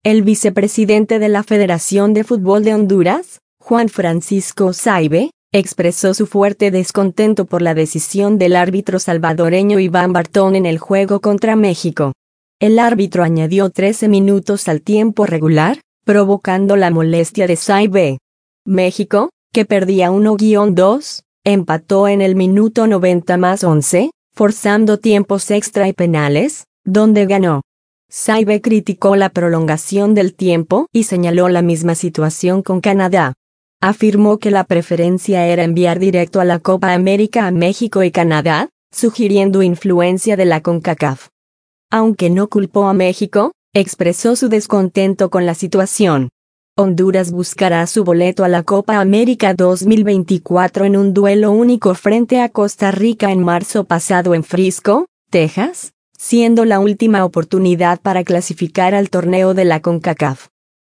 El vicepresidente de la Federación de Fútbol de Honduras, Juan Francisco Saibe, expresó su fuerte descontento por la decisión del árbitro salvadoreño Iván Bartón en el juego contra México. El árbitro añadió 13 minutos al tiempo regular, provocando la molestia de Saibe. México, que perdía 1-2, empató en el minuto 90+11, forzando tiempos extra y penales, donde ganó. Saibe criticó la prolongación del tiempo y señaló la misma situación con Canadá. Afirmó que la preferencia era enviar directo a la Copa América a México y Canadá, sugiriendo influencia de la CONCACAF. Aunque no culpó a México, expresó su descontento con la situación. Honduras buscará su boleto a la Copa América 2024 en un duelo único frente a Costa Rica en marzo pasado en Frisco, Texas, siendo la última oportunidad para clasificar al torneo de la CONCACAF.